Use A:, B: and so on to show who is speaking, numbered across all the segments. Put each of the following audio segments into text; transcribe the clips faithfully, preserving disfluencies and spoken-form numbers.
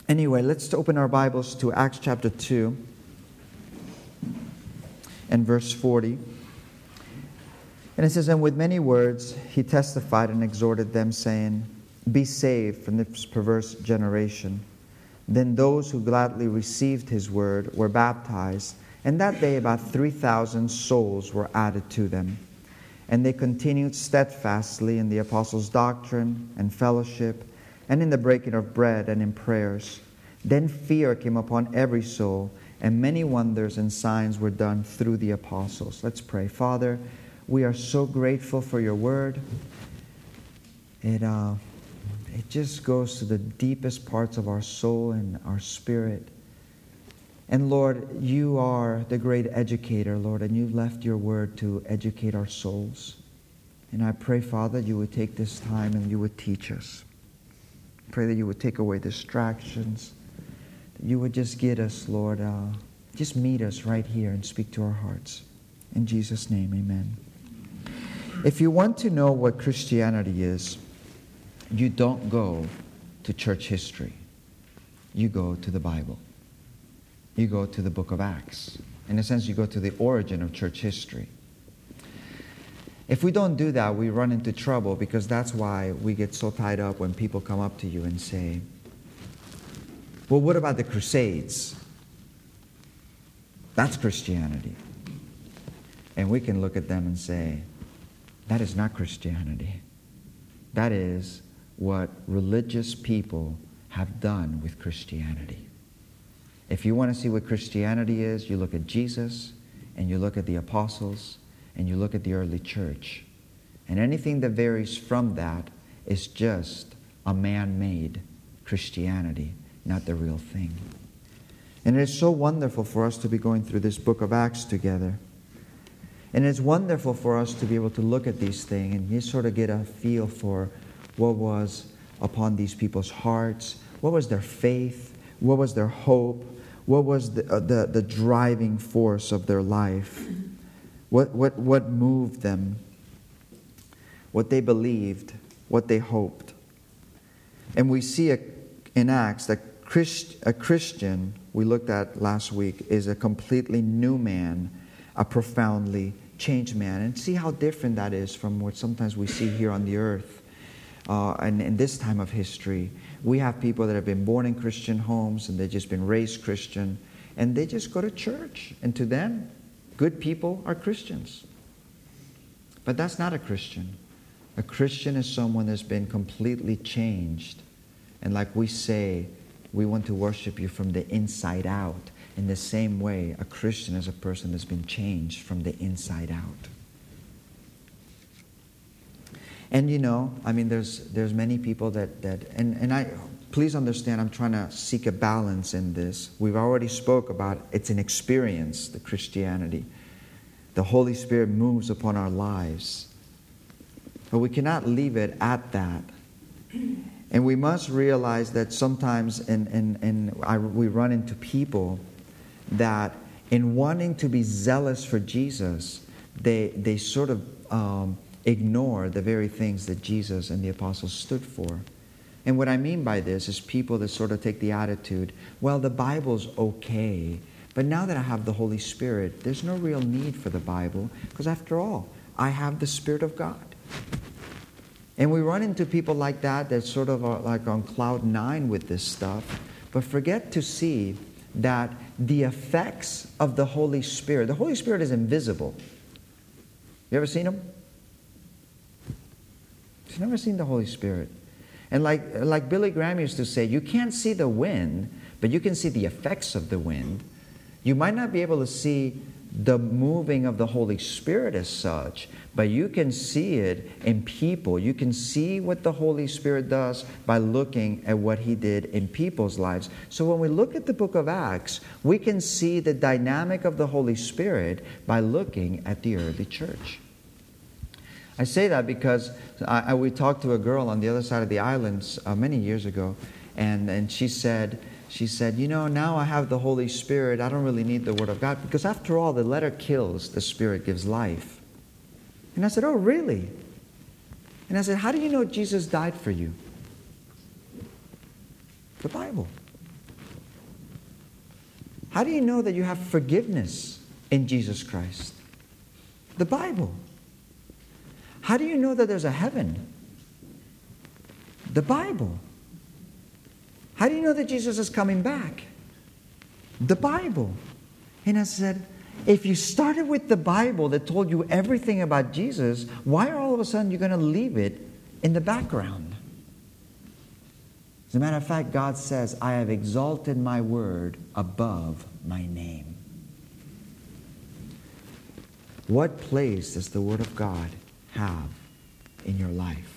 A: Anyway, let's open our Bibles to Acts chapter two and verse forty. And it says, "And with many words he testified and exhorted them, saying, Be saved from this perverse generation. Then those who gladly received his word were baptized, and that day about three thousand souls were added to them. And they continued steadfastly in the apostles' doctrine and fellowship, and in the breaking of bread and in prayers. Then fear came upon every soul, and many wonders and signs were done through the apostles." Let's pray. Father, we are so grateful for your word. It, uh, it just goes to the deepest parts of our soul and our spirit. And Lord, you are the great educator, Lord, and you left your word to educate our souls. And I pray, Father, you would take this time and you would teach us. Pray that you would take away distractions. That you would just get us, Lord, uh, just meet us right here and speak to our hearts. In Jesus' name, amen. If you want to know what Christianity is, you don't go to church history. You go to the Bible. You go to the book of Acts. In a sense, you go to the origin of church history. If we don't do that, we run into trouble, because that's why we get so tied up when people come up to you and say, well, what about the Crusades? That's Christianity. And we can look at them and say, that is not Christianity. That is what religious people have done with Christianity. If you want to see what Christianity is, you look at Jesus, and you look at the apostles, and you look at the early church. And anything that varies from that is just a man-made Christianity, not the real thing. And it's so wonderful for us to be going through this book of Acts together. And it's wonderful for us to be able to look at these things and just sort of get a feel for what was upon these people's hearts, what was their faith, what was their hope, what was the, uh, the, the driving force of their life, what, what, what moved them, what they believed, what they hoped. And we see a, in Acts that Christ, a Christian, we looked at last week, is a completely new man, a profoundly changed man. And see how different that is from what sometimes we see here on the earth. Uh, and in this time of history, we have people that have been born in Christian homes and they've just been raised Christian, and they just go to church. And to them, good people are Christians. But that's not a Christian. A Christian is someone that's been completely changed. And like we say, we want to worship you from the inside out. In the same way, a Christian is a person that's been changed from the inside out. And you know, I mean, there's there's many people that, that and, and I please understand, I'm trying to seek a balance in this. We've already spoke about it's an experience, the Christianity. The Holy Spirit moves upon our lives. But we cannot leave it at that. And we must realize that sometimes in, in, in I, we run into people that in wanting to be zealous for Jesus, they, they sort of um, ignore the very things that Jesus and the apostles stood for. And what I mean by this is people that sort of take the attitude, well, the Bible's okay, but now that I have the Holy Spirit, there's no real need for the Bible, because after all, I have the Spirit of God. And we run into people like that that sort of are like on cloud nine with this stuff, but forget to see that the effects of the Holy Spirit, the Holy Spirit is invisible. You ever seen him? You've never seen the Holy Spirit. And like, like Billy Graham used to say, you can't see the wind, but you can see the effects of the wind. You might not be able to see the moving of the Holy Spirit as such, but you can see it in people. You can see what the Holy Spirit does by looking at what He did in people's lives. So when we look at the book of Acts, we can see the dynamic of the Holy Spirit by looking at the early church. I say that because I, I, we talked to a girl on the other side of the islands uh, many years ago, and, and she said, She said, you know, now I have the Holy Spirit. I don't really need the Word of God. Because after all, the letter kills, the Spirit gives life. And I said, oh, really? And I said, how do you know Jesus died for you? The Bible. How do you know that you have forgiveness in Jesus Christ? The Bible. How do you know that there's a heaven? The Bible. How do you know that Jesus is coming back? The Bible. And I said, if you started with the Bible that told you everything about Jesus, why are all of a sudden you going to leave it in the background? As a matter of fact, God says, I have exalted my word above my name. What place does the Word of God have in your life?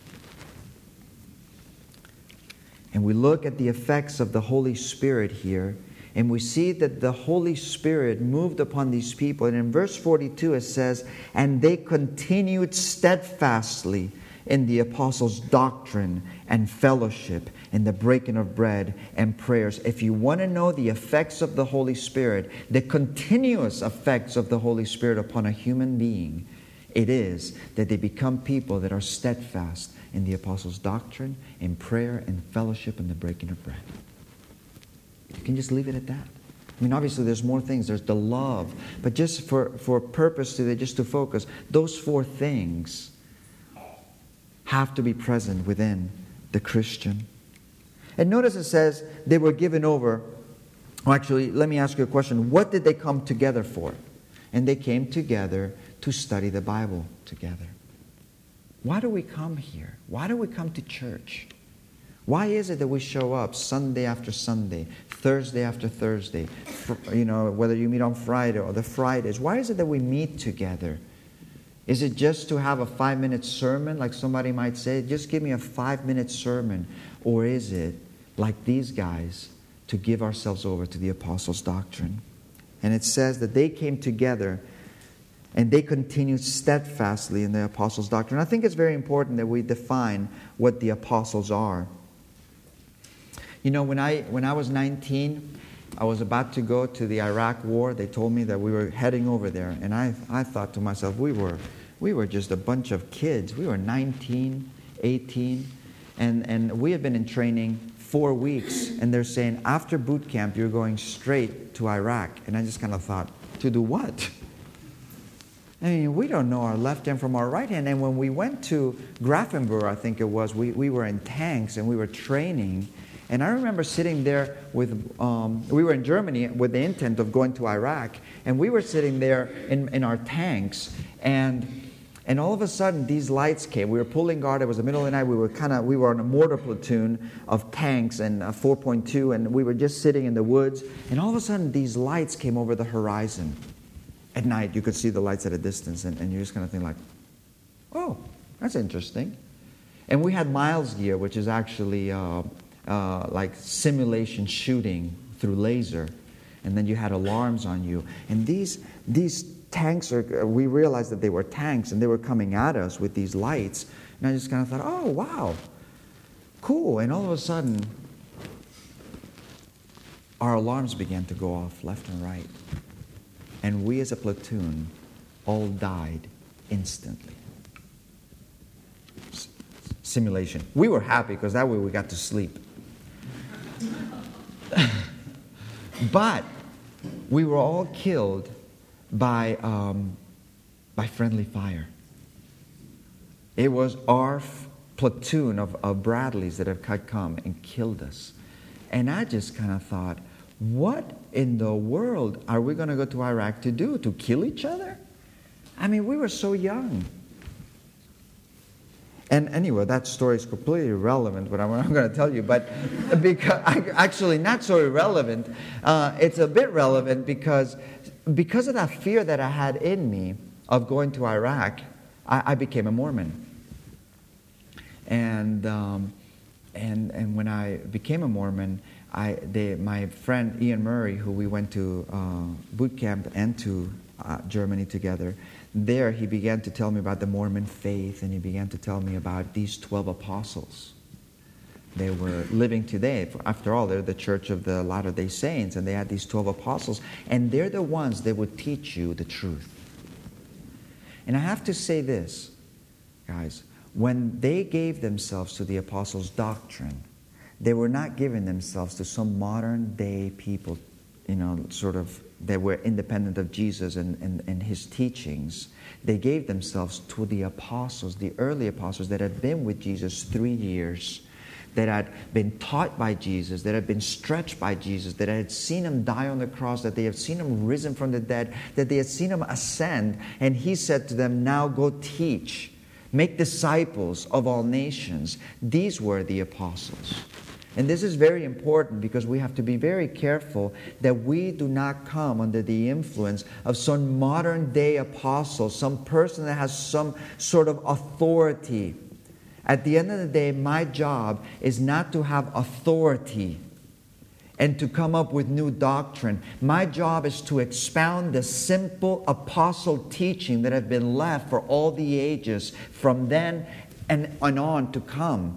A: And we look at the effects of the Holy Spirit here, and we see that the Holy Spirit moved upon these people. And in verse forty-two it says, and they continued steadfastly in the apostles' doctrine and fellowship, in the breaking of bread and prayers. If you want to know the effects of the Holy Spirit, the continuous effects of the Holy Spirit upon a human being, it is that they become people that are steadfast in the apostles' doctrine, in prayer, in fellowship, and the breaking of bread. You can just leave it at that. I mean, obviously there's more things. There's the love. But just for, for purpose today, just to focus, those four things have to be present within the Christian. And notice it says they were given over. Well, actually, let me ask you a question. What did they come together for? And they came together to study the Bible together. Why do we come here? Why do we come to church? Why is it that we show up Sunday after Sunday, Thursday after Thursday, you know, whether you meet on Friday or the Fridays? Why is it that we meet together? Is it just to have a five-minute sermon, like somebody might say, just give me a five-minute sermon? Or is it, like these guys, to give ourselves over to the apostles' doctrine? And it says that they came together and they continued steadfastly in the apostles' doctrine. I think it's very important that we define what the apostles are. You know, when I when I was nineteen, I was about to go to the Iraq War. They told me that we were heading over there. And I, I thought to myself, we were we were just a bunch of kids. We were nineteen, eighteen. And, and we had been in training four weeks. And they're saying, after boot camp, you're going straight to Iraq. And I just kind of thought, to do what? I mean, we don't know our left hand from our right hand. And when we went to Grafenberg, I think it was, we, we were in tanks and we were training. And I remember sitting there with, um, we were in Germany with the intent of going to Iraq. And we were sitting there in, in our tanks. And and all of a sudden, these lights came. We were pulling guard. It was the middle of the night. We were kind of, we were on a mortar platoon of tanks and a four point two. And we were just sitting in the woods. And all of a sudden, these lights came over the horizon. At night, you could see the lights at a distance. And, and you just kind of think like, oh, that's interesting. And we had Miles gear, which is actually uh, uh, like simulation shooting through laser. And then you had alarms on you. And these these tanks, are, we realized that they were tanks, and they were coming at us with these lights. And I just kind of thought, oh, wow, cool. And all of a sudden, our alarms began to go off left and right. And we as a platoon all died instantly. S- simulation. We were happy because that way we got to sleep. But we were all killed by um, by friendly fire. It was our f- platoon of, of Bradleys that had come and killed us. And I just kind of thought, what in the world are we going to go to Iraq to do? To kill each other? I mean, we were so young. And anyway, that story is completely irrelevant, but I'm, I'm going to tell you. But because, actually, not so irrelevant. Uh, it's a bit relevant because, because of that fear that I had in me of going to Iraq, I, I became a Mormon. And um, and and when I became a Mormon, I they, my friend Ian Murray, who we went to uh, boot camp and to uh, Germany together, there he began to tell me about the Mormon faith, and he began to tell me about these twelve apostles. They were living today. After all, they're the Church of the Latter-day Saints, and they had these twelve apostles, and they're the ones that would teach you the truth. And I have to say this, guys, when they gave themselves to the apostles' doctrine, they were not giving themselves to some modern-day people you know, sort of, they were independent of Jesus and, and, and his teachings. They gave themselves to the apostles, the early apostles that had been with Jesus three years, that had been taught by Jesus, that had been stretched by Jesus, that had seen him die on the cross, that they had seen him risen from the dead, that they had seen him ascend. And he said to them, now go teach, make disciples of all nations. These were the apostles. And this is very important because we have to be very careful that we do not come under the influence of some modern day apostle, some person that has some sort of authority. At the end of the day, my job is not to have authority and to come up with new doctrine. My job is to expound the simple apostle teaching that have been left for all the ages from then and on to come.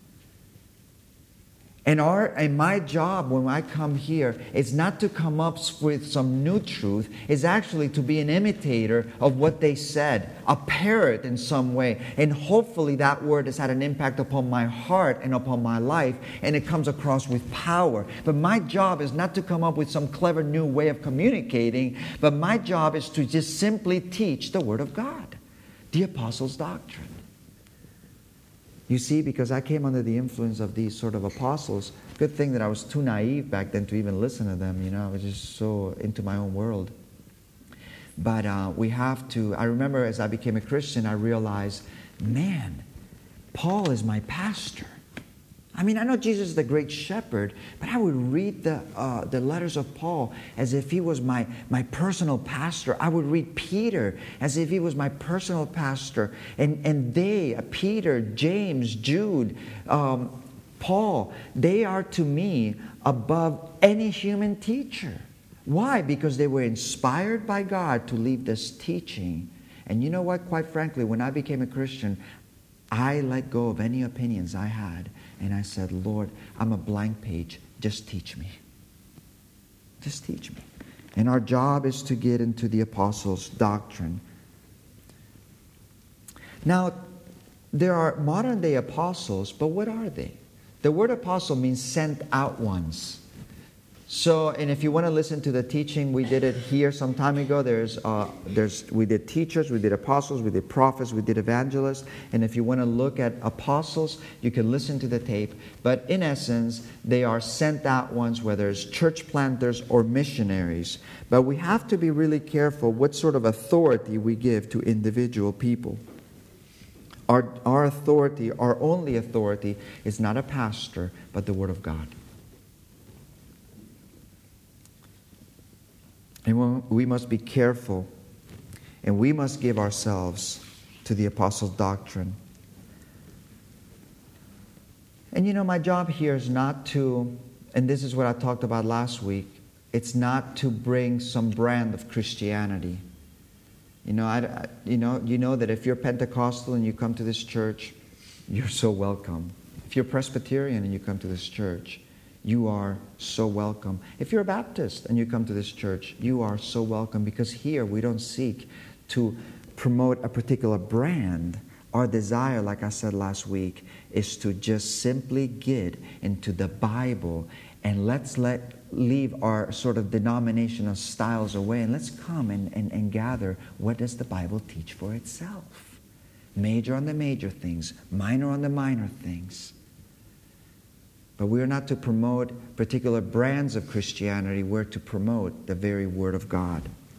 A: And, our, and my job when I come here is not to come up with some new truth. It's actually to be an imitator of what they said, a parrot in some way. And hopefully that word has had an impact upon my heart and upon my life, and it comes across with power. But my job is not to come up with some clever new way of communicating, but my job is to just simply teach the Word of God, the Apostles' doctrine. You see, because I came under the influence of these sort of apostles, good thing that I was too naive back then to even listen to them. You know, I was just so into my own world. But uh, we have to, I remember as I became a Christian, I realized, man, Paul is my pastor. I mean, I know Jesus is the great shepherd, but I would read the uh, the letters of Paul as if he was my, my personal pastor. I would read Peter as if he was my personal pastor. And, and they, uh, Peter, James, Jude, um, Paul, they are to me above any human teacher. Why? Because they were inspired by God to leave this teaching. And you know what? Quite frankly, when I became a Christian, I let go of any opinions I had. And I said, Lord, I'm a blank page. Just teach me. Just teach me. And our job is to get into the apostles' doctrine. Now, there are modern day apostles, but what are they? The word apostle means sent out ones. So, and if you want to listen to the teaching, we did it here some time ago. There's, uh, there's, we did teachers, we did apostles, we did prophets, we did evangelists. And if you want to look at apostles, you can listen to the tape. But in essence, they are sent out ones, whether it's church planters or missionaries. But we have to be really careful what sort of authority we give to individual people. Our, our authority, our only authority, is not a pastor, but the Word of God. And we must be careful, and we must give ourselves to the apostles' doctrine. And you know, my job here is not to, and this is what I talked about last week, it's not to bring some brand of Christianity. You know, I, I, you know, you know that if you're Pentecostal and you come to this church, you're so welcome. If you're Presbyterian and you come to this church, you are so welcome. If you're a Baptist and you come to this church, you are so welcome, because here we don't seek to promote a particular brand. Our desire, like I said last week, is to just simply get into the Bible, and let's let leave our sort of denominational styles away, and let's come and, and, and gather what does the Bible teach for itself. Major on the major things, minor on the minor things. But we are not to promote particular brands of Christianity. We're to promote the very Word of God.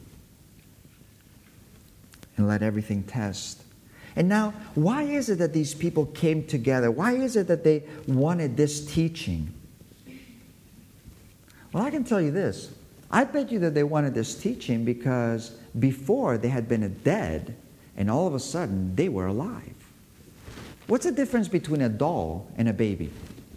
A: And let everything test. And now, why is it that these people came together? Why is it that they wanted this teaching? Well, I can tell you this. I bet you that they wanted this teaching because before they had been dead, and all of a sudden they were alive. What's the difference between a doll and a baby?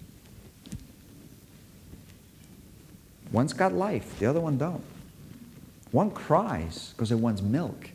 A: One's got life, the other one don't. One cries because it wants milk.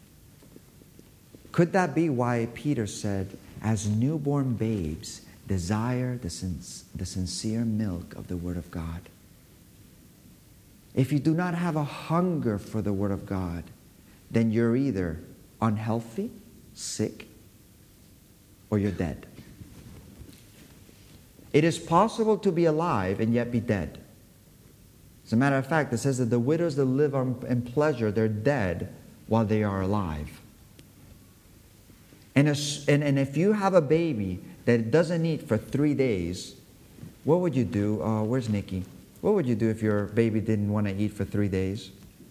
A: Could that be why Peter said, as newborn babes, desire the, sin- the sincere milk of the Word of God? If you do not have a hunger for the Word of God, then you're either unhealthy, sick, or you're dead. It is possible to be alive and yet be dead. As a matter of fact, it says that the widows that live in pleasure, they're dead while they are alive. And, a, and, and if you have a baby that doesn't eat for three days, what would you do? Uh, where's Nikki? What would you do if your baby didn't want to eat for three days?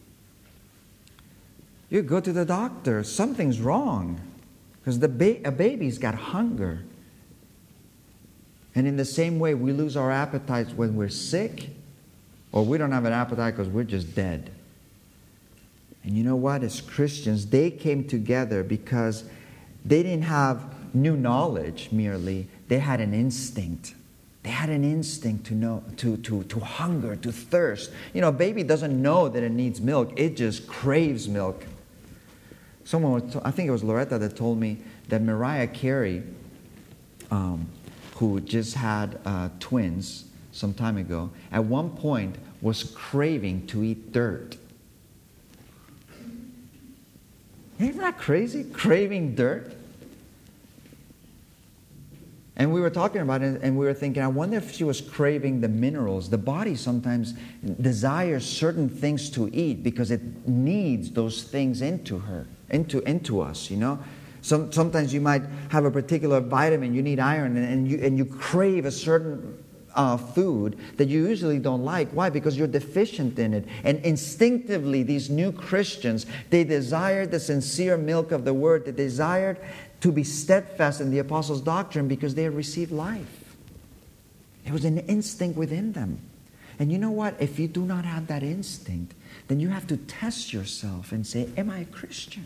A: You go to the doctor. Something's wrong. Because the ba- a baby's got hunger. And in the same way, we lose our appetites when we're sick, or we don't have an appetite because we're just dead. And you know what? As Christians, they came together because they didn't have new knowledge merely. They had an instinct. They had an instinct to know, to, to, to hunger, to thirst. You know, a baby doesn't know that it needs milk. It just craves milk. Someone, was, I think it was Loretta that told me that Mariah Carey, um, who just had uh, twins some time ago, at one point was craving to eat dirt. Isn't that crazy? Craving dirt? And we were talking about it, and we were thinking, I wonder if she was craving the minerals. The body sometimes desires certain things to eat because it needs those things into her, into, into us, you know. Some, sometimes you might have a particular vitamin, you need iron, and, and, you, and you crave a certain uh, food that you usually don't like. Why? Because you're deficient in it. And instinctively, these new Christians, they desired the sincere milk of the Word. They desired to be steadfast in the apostles' doctrine because they had received life. It was an instinct within them. And you know what? If you do not have that instinct, then you have to test yourself and say, am I a Christian?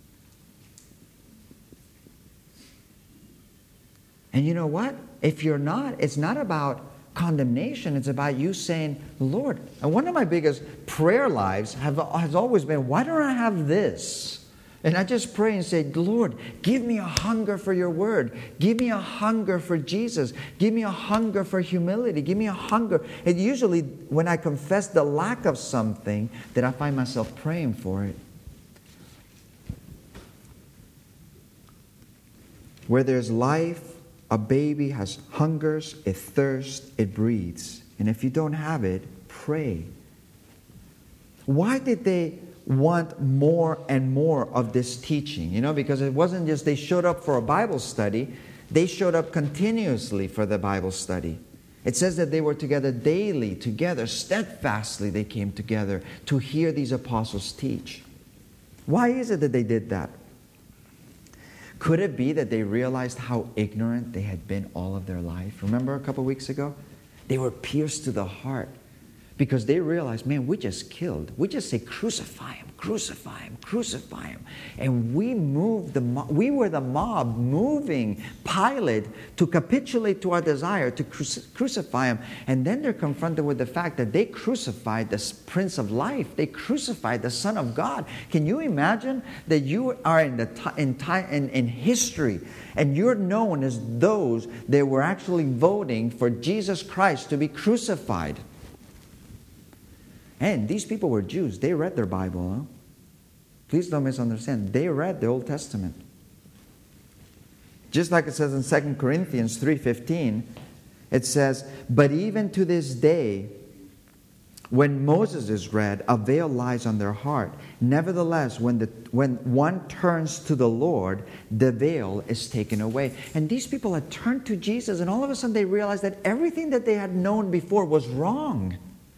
A: And you know what? If you're not, it's not about condemnation. It's about you saying, Lord, and one of my biggest prayer lives have, has always been, why don't I have this? And I just pray and say, Lord, give me a hunger for your word. Give me a hunger for Jesus. Give me a hunger for humility. Give me a hunger. And usually when I confess the lack of something, that I find myself praying for it. Where there's life, a baby has hungers, it thirsts, it breathes. And if you don't have it, pray. Why did they want more and more of this teaching? You know, because it wasn't just they showed up for a Bible study. They showed up continuously for the Bible study. It says that they were together daily, together, steadfastly they came together to hear these apostles teach. Why is it that they did that? Could it be that they realized how ignorant they had been all of their life? Remember a couple weeks ago? They were pierced to the heart because they realized, man, we just killed. We just say, crucify him, crucify him, crucify him. And we moved the mob. We were the mob moving Pilate to capitulate to our desire to cruci- crucify him. And then they're confronted with the fact that they crucified the Prince of Life. They crucified the Son of God. Can you imagine that you are in the t- in, time, in, in history and you're known as those that were actually voting for Jesus Christ to be crucified? And these people were Jews. They read their Bible. Huh? Please don't misunderstand. They read the Old Testament. Just like it says in Second Corinthians three fifteen, it says, but even to this day, when Moses is read, a veil lies on their heart. Nevertheless, when, the, when one turns to the Lord, the veil is taken away. And these people had turned to Jesus, and all of a sudden they realized that everything that they had known before was wrong.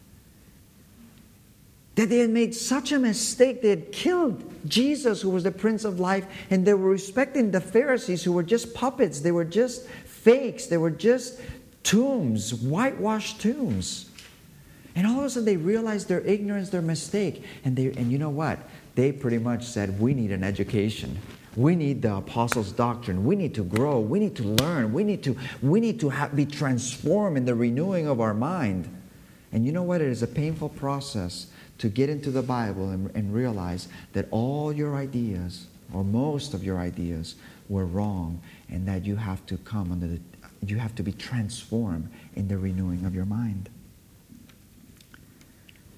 A: That they had made such a mistake. They had killed Jesus, who was the Prince of Life, and they were respecting the Pharisees, who were just puppets. They were just fakes. They were just tombs, whitewashed tombs. And all of a sudden they realized their ignorance, their mistake. And they, and you know what? They pretty much said, we need an education. We need the apostles' doctrine. We need to grow. We need to learn. We need to, we need to have, be transformed in the renewing of our mind. And you know what? It is a painful process to get into the Bible and, and realize that all your ideas, or most of your ideas, were wrong, and that you have to come under the, you have to be transformed in the renewing of your mind.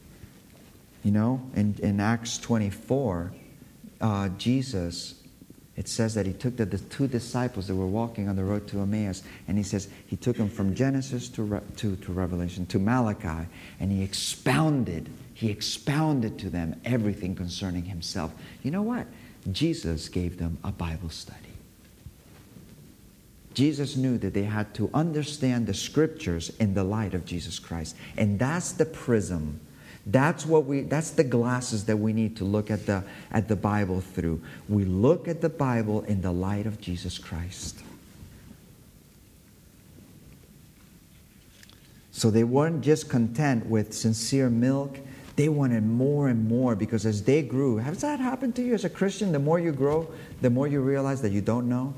A: You know, in, in Acts twenty-four, uh, Jesus It says that he took the, the two disciples that were walking on the road to Emmaus, and he says he took them from Genesis to, Re, to, to Revelation, to Malachi, and he expounded, he expounded to them everything concerning himself. You know what? Jesus gave them a Bible study. Jesus knew that they had to understand the Scriptures in the light of Jesus Christ. And that's the prism. That's what we that's the glasses that we need to look at the at the Bible through. We look at the Bible in the light of Jesus Christ. So they weren't just content with sincere milk. They wanted more and more, because as they grew, has that happened to you as a Christian? The more you grow, the more you realize that you don't know.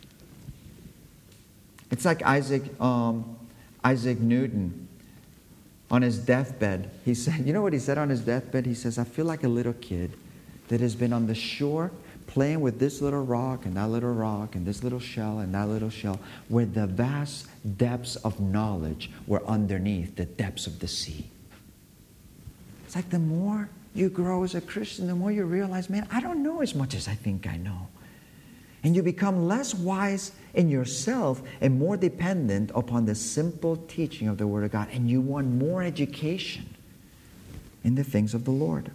A: It's like Isaac um, Isaac Newton. On his deathbed, he said, you know what he said on his deathbed? He says, I feel like a little kid that has been on the shore playing with this little rock and that little rock and this little shell and that little shell, where the vast depths of knowledge were underneath the depths of the sea. It's like the more you grow as a Christian, the more you realize, man, I don't know as much as I think I know. And you become less wise in yourself and more dependent upon the simple teaching of the Word of God. And you want more education in the things of the Lord.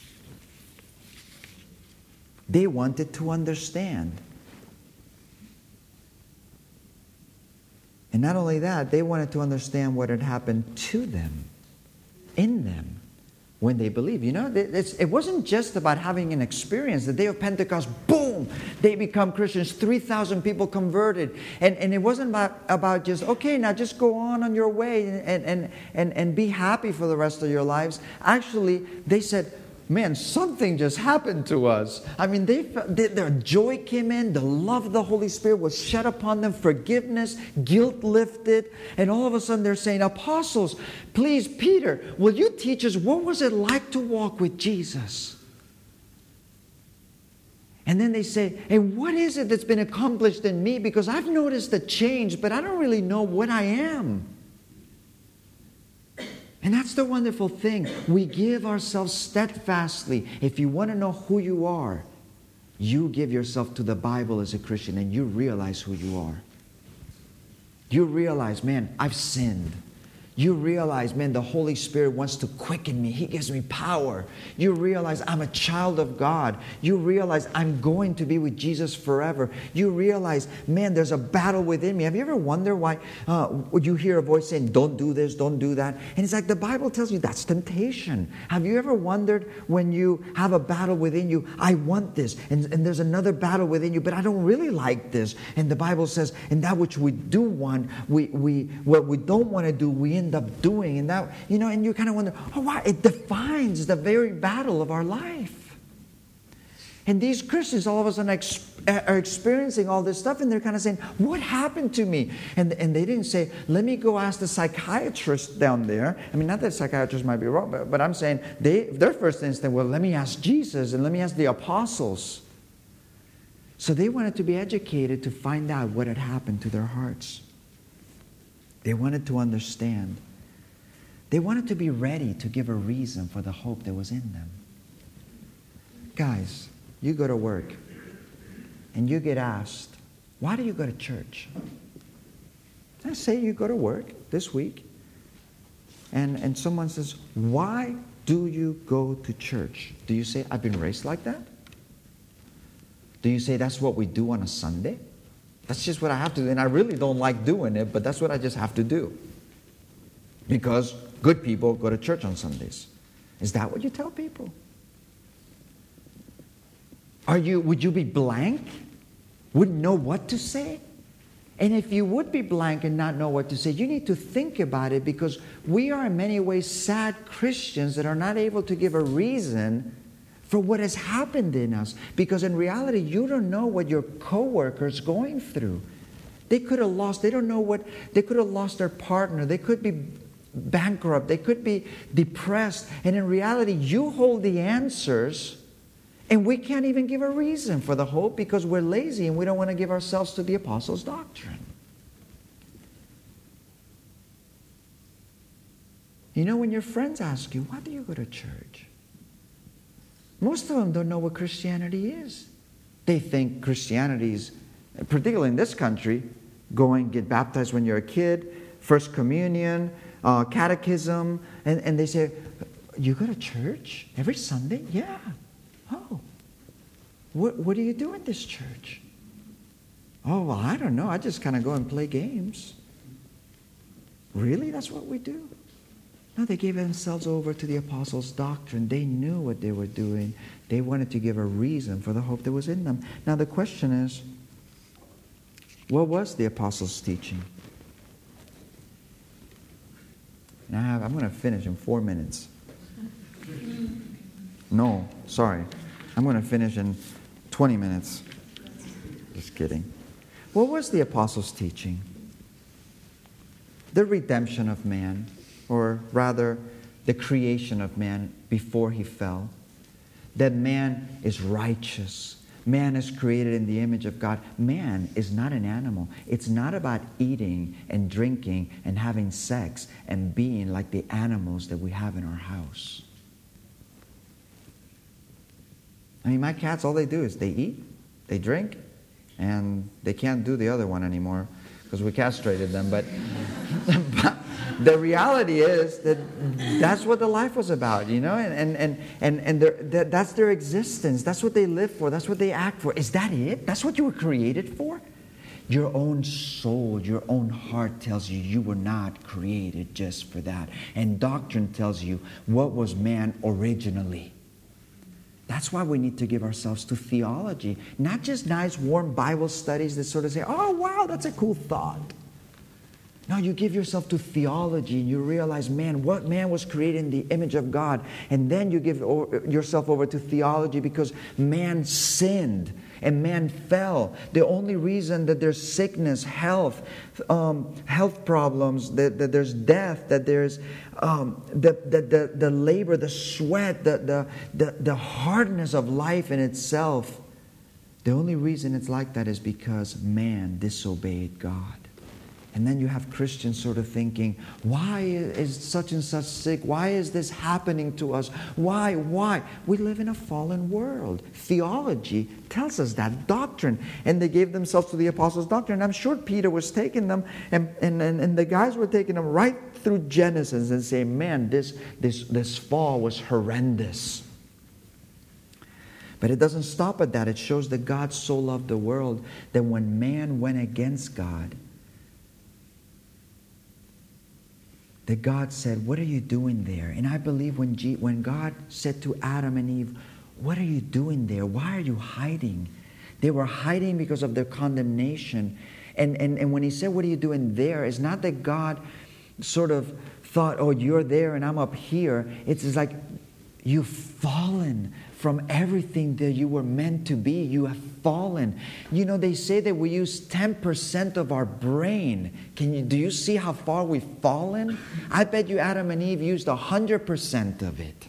A: They wanted to understand. And not only that, they wanted to understand what had happened to them, in them, when they believe. You know, it's, it wasn't just about having an experience. The day of Pentecost, boom, they become Christians. three thousand people converted. And, and it wasn't about, about just, okay, now just go on on your way and, and, and, and be happy for the rest of your lives. Actually, they said, man, something just happened to us. I mean, they, they, their joy came in. The love of the Holy Spirit was shed upon them. Forgiveness, guilt lifted. And all of a sudden they're saying, apostles, please, Peter, will you teach us what was it like to walk with Jesus? And then they say, and what is it that's been accomplished in me? Because I've noticed the change, but I don't really know what I am. And that's the wonderful thing. We give ourselves steadfastly. If you want to know who you are, you give yourself to the Bible as a Christian and you realize who you are. You realize, man, I've sinned. You realize, man, the Holy Spirit wants to quicken me. He gives me power. You realize I'm a child of God. You realize I'm going to be with Jesus forever. You realize, man, there's a battle within me. Have you ever wondered why uh, would you hear a voice saying, don't do this, don't do that? And it's like the Bible tells you that's temptation. Have you ever wondered when you have a battle within you, I want this, and, and there's another battle within you, but I don't really like this. And the Bible says, and that which we do want, we, we what we don't want to do, we end up doing. And that, you know, and you kind of wonder, oh wow, it defines the very battle of our life. And these Christians all of a sudden ex- are experiencing all this stuff, and they're kind of saying, what happened to me? And, and they didn't say, let me go ask the psychiatrist down there. I mean, not that psychiatrists might be wrong, but, but I'm saying they, their first instinct, well, let me ask Jesus and let me ask the apostles. So they wanted to be educated to find out what had happened to their hearts. They wanted to understand. They wanted to be ready to give a reason for the hope that was in them. Guys, you go to work and you get asked, why do you go to church? Let's say you go to work this week and, and someone says, why do you go to church? Do you say, I've been raised like that? Do you say, that's what we do on a Sunday? That's just what I have to do. And I really don't like doing it, but that's what I just have to do. Because good people go to church on Sundays. Is that what you tell people? Are you, would you be blank? Wouldn't know what to say? And if you would be blank and not know what to say, you need to think about it, because we are in many ways sad Christians that are not able to give a reason for what has happened in us. Because in reality, you don't know what your coworker's going through. They could have lost, they don't know what, they could have lost their partner. They could be bankrupt. They could be depressed. And in reality, you hold the answers, and we can't even give a reason for the hope because we're lazy and we don't want to give ourselves to the apostles' doctrine. You know, when your friends ask you, why do you go to church? Most of them don't know what Christianity is. They think Christianity is, particularly in this country, go and get baptized when you're a kid, First Communion, uh, Catechism, and, and they say, you go to church every Sunday? Yeah. Oh. What, what do you do in this church? Oh, well, I don't know. I just kind of go and play games. Really? That's what we do? No, they gave themselves over to the apostles' doctrine. They knew what they were doing. They wanted to give a reason for the hope that was in them. Now the question is, what was the apostles' teaching? Now I have, I'm going to finish in four minutes. No, sorry. I'm going to finish in twenty minutes. Just kidding. What was the apostles' teaching? The redemption of man, or rather, the creation of man before he fell. That man is righteous. Man is created in the image of God. Man is not an animal. It's not about eating and drinking and having sex and being like the animals that we have in our house. I mean, my cats, all they do is they eat, they drink, and they can't do the other one anymore because we castrated them. But, but the reality is that that's what the life was about, you know, and and and and, and that, that's their existence. That's what they live for. That's what they act for. Is that it? That's what you were created for? Your own soul, your own heart tells you you were not created just for that. And doctrine tells you what was man originally. That's why we need to give ourselves to theology. Not just nice, warm Bible studies that sort of say, oh, wow, that's a cool thought. No, you give yourself to theology and you realize, man, what man was created in the image of God. And then you give yourself over to theology because man sinned and man fell. The only reason that there's sickness, health, um, health problems, that, that there's death, that there's um, the, the, the, the labor, the sweat, the, the, the, the hardness of life in itself, the only reason it's like that is because man disobeyed God. And then you have Christians sort of thinking, why is such and such sick? Why is this happening to us? Why? Why? We live in a fallen world. Theology tells us that. Doctrine. And they gave themselves to the apostles' doctrine. And I'm sure Peter was taking them, and, and, and, and the guys were taking them right through Genesis and saying, man, this, this, this fall was horrendous. But it doesn't stop at that. It shows that God so loved the world that when man went against God, that God said, what are you doing there? And I believe when, G- when God said to Adam and Eve, what are you doing there? Why are you hiding? They were hiding because of their condemnation. And, and, and when he said, what are you doing there? It's not that God sort of thought, oh, you're there and I'm up here. It's just like, you've fallen from everything that you were meant to be. You have fallen. You know, they say that we use ten percent of our brain. Can you, do you see how far we've fallen? I bet you Adam and Eve used one hundred percent of it.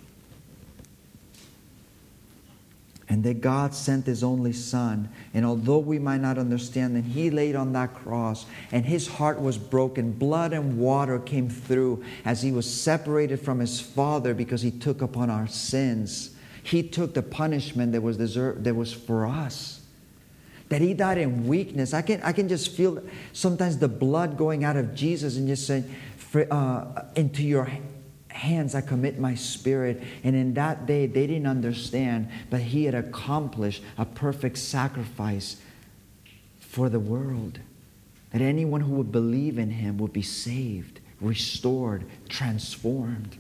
A: And that God sent His only Son. And although we might not understand, that He laid on that cross and His heart was broken. Blood and water came through as He was separated from His Father because He took upon our sins. He took the punishment that was deserved, that was for us. That He died in weakness. I can, I can just feel sometimes the blood going out of Jesus and just saying, uh, into your hands I commit my spirit. And in that day they didn't understand, but He had accomplished a perfect sacrifice for the world. That anyone who would believe in Him would be saved, restored, transformed.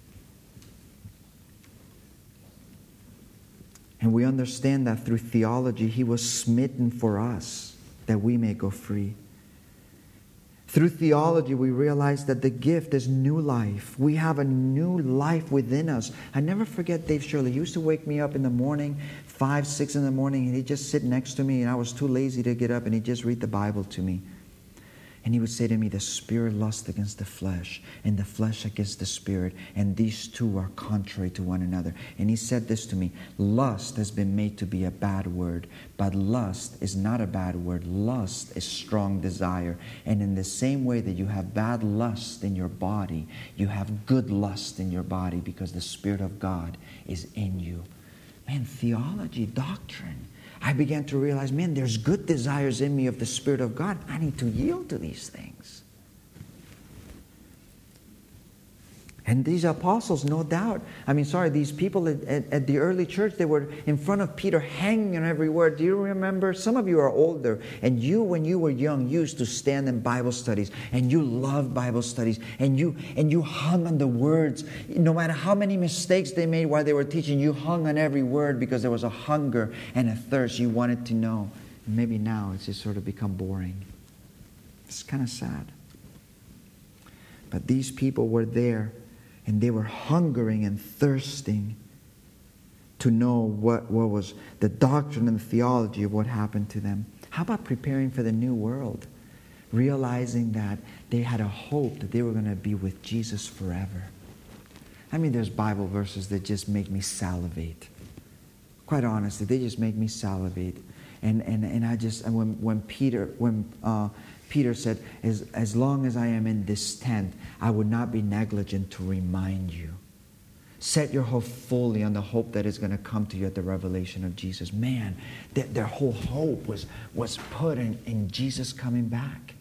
A: And we understand that through theology, He was smitten for us, that we may go free. Through theology, we realize that the gift is new life. We have a new life within us. I never forget Dave Shirley. He used to wake me up in the morning, five, six in the morning, and he'd just sit next to me, and I was too lazy to get up, and he'd just read the Bible to me. And he would say to me, the spirit lusts against the flesh, and the flesh against the spirit, and these two are contrary to one another. And he said this to me, lust has been made to be a bad word, but lust is not a bad word. Lust is strong desire. And in the same way that you have bad lust in your body, you have good lust in your body because the Spirit of God is in you. Man, theology, doctrine. I began to realize, man, there's good desires in me of the Spirit of God. I need to yield to these things. And these apostles, no doubt, I mean, sorry, these people at, at, at the early church, they were in front of Peter hanging on every word. Do you remember? Some of you are older, and you, when you were young, used to stand in Bible studies, and you loved Bible studies, and you and you hung on the words. No matter how many mistakes they made while they were teaching, you hung on every word because there was a hunger and a thirst you wanted to know. And maybe now it's just sort of become boring. It's kind of sad. But these people were there. And they were hungering and thirsting to know what, what was the doctrine and the theology of what happened to them. How about preparing for the new world? Realizing that they had a hope that they were going to be with Jesus forever. I mean, there's Bible verses that just make me salivate. Quite honestly, they just make me salivate. And and, and I just, and when, when Peter, when uh, Peter said, as, as long as I am in this tent, I would not be negligent to remind you. Set your hope fully on the hope that is going to come to you at the revelation of Jesus. Man, their, their whole hope was, was put in, in Jesus coming back.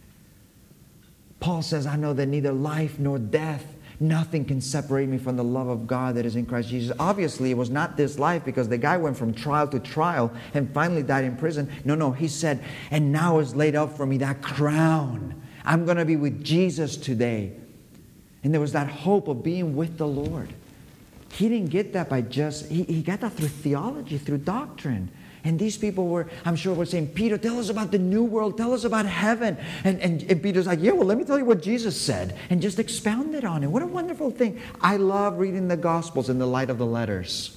A: Paul says, I know that neither life nor death, nothing can separate me from the love of God that is in Christ Jesus. Obviously, it was not this life, because the guy went from trial to trial and finally died in prison. No, no, he said, and now is laid up for me that crown. I'm going to be with Jesus today. And there was that hope of being with the Lord. He didn't get that by just, he, he got that through theology, through doctrine. And these people were, I'm sure, were saying, Peter, tell us about the new world. Tell us about heaven. And, and, and Peter's like, yeah, well, let me tell you what Jesus said. And just expounded on it. What a wonderful thing. I love reading the Gospels in the light of the letters.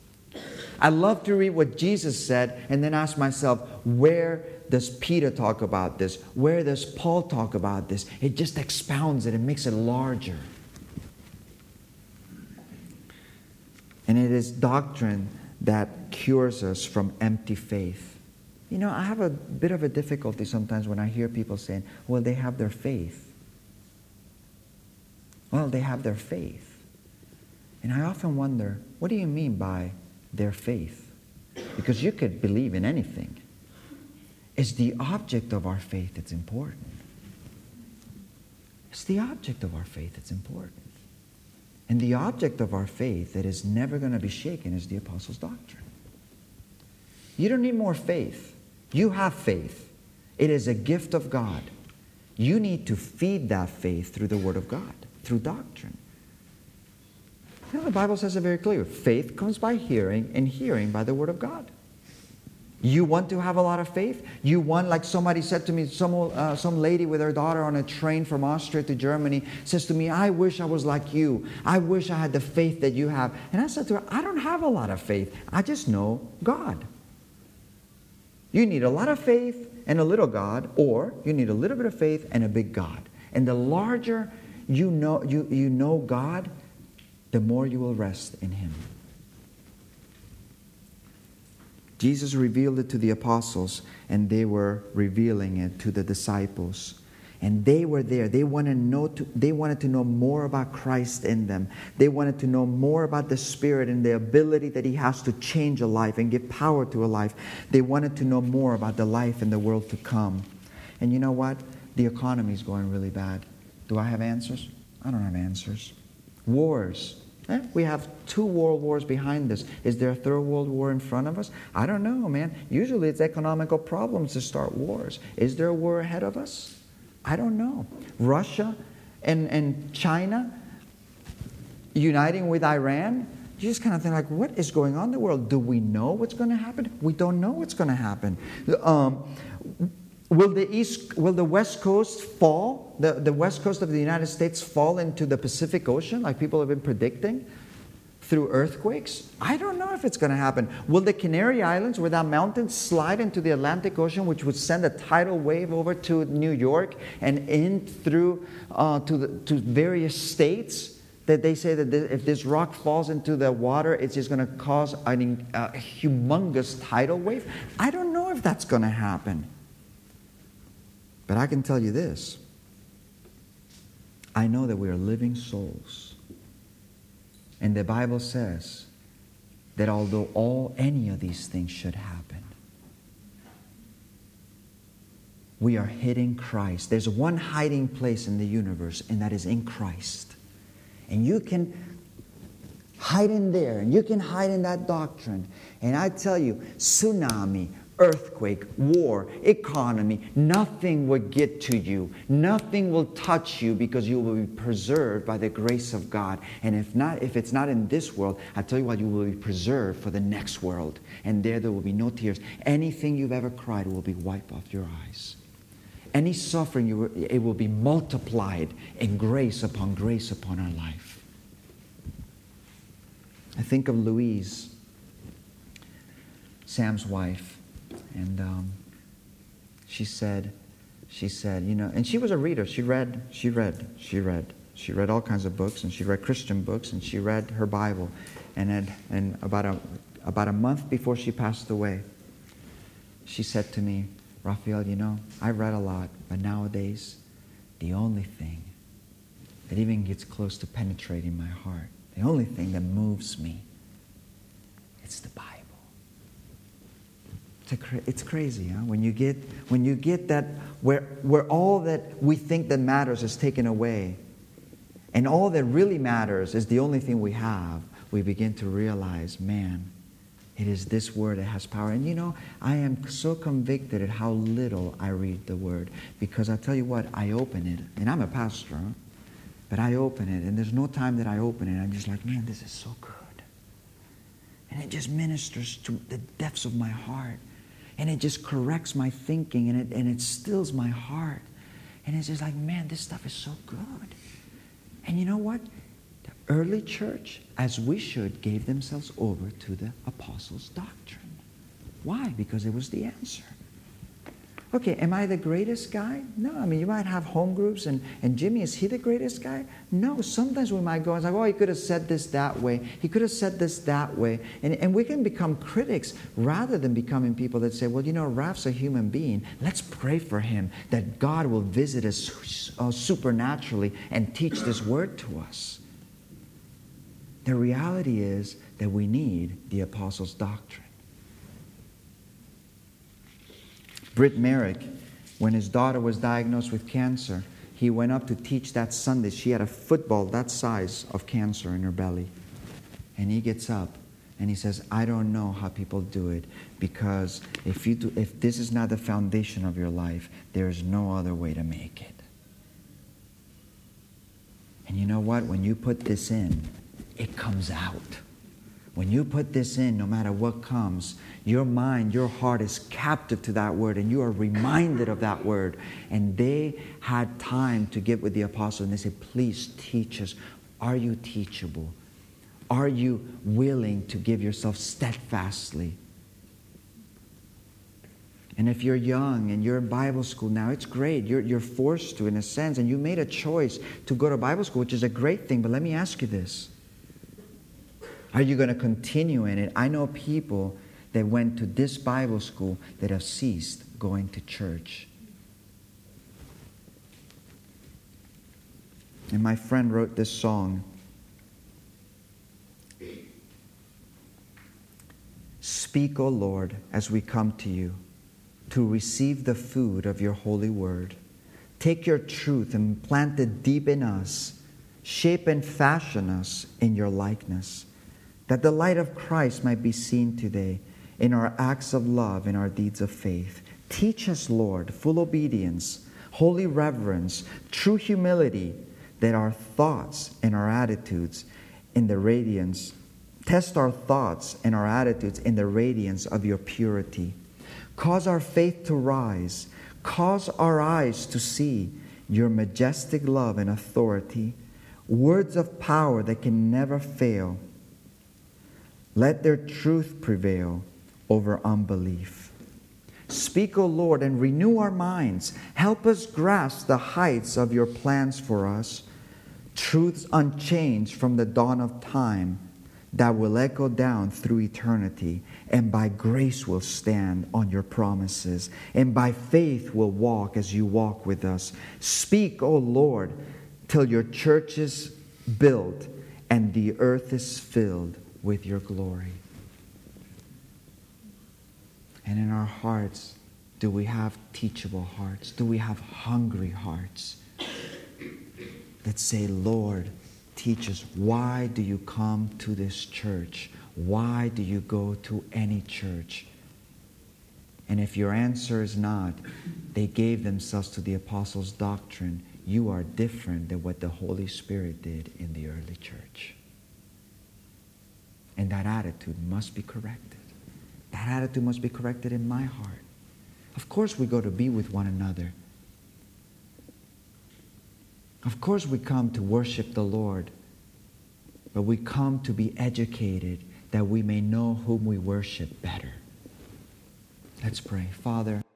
A: I love to read what Jesus said and then ask myself, where does Peter talk about this? Where does Paul talk about this? It just expounds it and makes it larger. And it is doctrine that cures us from empty faith. You know, I have a bit of a difficulty sometimes when I hear people saying, well, they have their faith. Well, they have their faith. And I often wonder, what do you mean by their faith? Because you could believe in anything. It's the object of our faith that's important. It's the object of our faith that's important. And the object of our faith that is never going to be shaken is the Apostles' doctrine. You don't need more faith. You have faith. It is a gift of God. You need to feed that faith through the Word of God, through doctrine. You know, the Bible says it very clearly. Faith comes by hearing, and hearing by the Word of God. You want to have a lot of faith? You want, like somebody said to me, some, uh, some lady with her daughter on a train from Austria to Germany says to me, I wish I was like you. I wish I had the faith that you have. And I said to her, I don't have a lot of faith. I just know God. You need a lot of faith and a little God, or you need a little bit of faith and a big God. And the larger you know, you, you know God, the more you will rest in Him. Jesus revealed it to the apostles, and they were revealing it to the disciples. And they were there. They wanted to know to, they wanted to know more about Christ in them. They wanted to know more about the Spirit and the ability that He has to change a life and give power to a life. They wanted to know more about the life in the world to come. And you know what? The economy is going really bad. Do I have answers? I don't have answers. Wars. Eh, we have two world wars behind us. Is there a third world war in front of us? I don't know, man. Usually it's economical problems to start wars. Is there a war ahead of us? I don't know. Russia and, and China uniting with Iran? You just kind of think like, what is going on in the world? Do we know what's going to happen? We don't know what's going to happen. Um, will the east, will the west coast fall? The, the west coast of the United States fall into the Pacific Ocean like people have been predicting through earthquakes? I don't know if it's going to happen. Will the Canary Islands, where that mountain, slide into the Atlantic Ocean, which would send a tidal wave over to New York and in through uh, to, the, to various states? That they say that if this rock falls into the water, it's just going to cause an, a humongous tidal wave. I don't know if that's going to happen. But I can tell you this. I know that we are living souls. And the Bible says that although all any of these things should happen, we are hid in Christ. There's one hiding place in the universe, and that is in Christ. And you can hide in there, and you can hide in that doctrine. And I tell you, tsunami, earthquake, war, economy, nothing will get to you. Nothing will touch you, because you will be preserved by the grace of God. And if not, if it's not in this world, I tell you what, you will be preserved for the next world. And there, there will be no tears. Anything you've ever cried will be wiped off your eyes. Any suffering, you will, it will be multiplied in grace upon grace upon our life. I think of Louise, Sam's wife, and um, she said, she said, you know, and she was a reader. She read, she read, she read, she read all kinds of books, and she read Christian books, and she read her Bible. And then, and about a about a month before she passed away, she said to me, Raphael, you know, I read a lot, but nowadays, the only thing that even gets close to penetrating my heart, the only thing that moves me, it's the Bible. It's, a cra- it's crazy, huh? When you get when you get that where where all that we think that matters is taken away, and all that really matters is the only thing we have, we begin to realize, man, it is this Word that has power. And you know, I am so convicted at how little I read the Word. Because I tell you what, I open it. And I'm a pastor, huh? But I open it. And there's no time that I open it. I'm just like, man, this is so good. And it just ministers to the depths of my heart. And it just corrects my thinking. And it, and it stills my heart. And it's just like, man, this stuff is so good. And you know what? Early church, as we should, gave themselves over to the apostles' doctrine. Why? Because it was the answer. Okay, am I the greatest guy? No, I mean, you might have home groups, and, and Jimmy, is he the greatest guy? No, sometimes we might go and say, oh, he could have said this that way. He could have said this that way. And, and we can become critics rather than becoming people that say, well, you know, Raph's a human being. Let's pray for him that God will visit us uh, supernaturally and teach this word to us. The reality is that we need the apostles' doctrine. Britt Merrick, when his daughter was diagnosed with cancer, he went up to teach that Sunday. She had a football that size of cancer in her belly. And he gets up and he says, I don't know how people do it, because if you do, if this is not the foundation of your life, there is no other way to make it. And you know what? When you put this in, it comes out. When you put this in, no matter what comes, your mind, your heart is captive to that word, and you are reminded of that word. And they had time to get with the apostle, and they said, please teach us. Are you teachable? Are you willing to give yourself steadfastly? And if you're young and you're in Bible school now, it's great. You're, you're forced to, in a sense, and you made a choice to go to Bible school, which is a great thing. But let me ask you this. Are you going to continue in it? I know people that went to this Bible school that have ceased going to church. And my friend wrote this song. Speak, O Lord, as we come to you to receive the food of your holy word. Take your truth and plant it deep in us. Shape and fashion us in your likeness, that the light of Christ might be seen today in our acts of love and our deeds of faith. Teach us, Lord, full obedience, holy reverence, true humility, that our thoughts and our attitudes in the radiance, test our thoughts and our attitudes in the radiance of your purity. Cause our faith to rise. Cause our eyes to see your majestic love and authority, words of power that can never fail. Let their truth prevail over unbelief. Speak, O Lord, and renew our minds. Help us grasp the heights of your plans for us, truths unchanged from the dawn of time that will echo down through eternity, and by grace will stand on your promises, and by faith will walk as you walk with us. Speak, O Lord, till your church is built and the earth is filled with your glory. And in our hearts, Do we have teachable hearts? Do we have hungry hearts that say, Lord, teach us. Why do you come to this church? Why do you go to any church? And if your answer is not, they gave themselves to the apostles' doctrine, you are different than what the Holy Spirit did in the early church. And that attitude must be corrected. That attitude must be corrected in my heart. Of course we go to be with one another. Of course we come to worship the Lord. But we come to be educated that we may know whom we worship better. Let's pray. Father,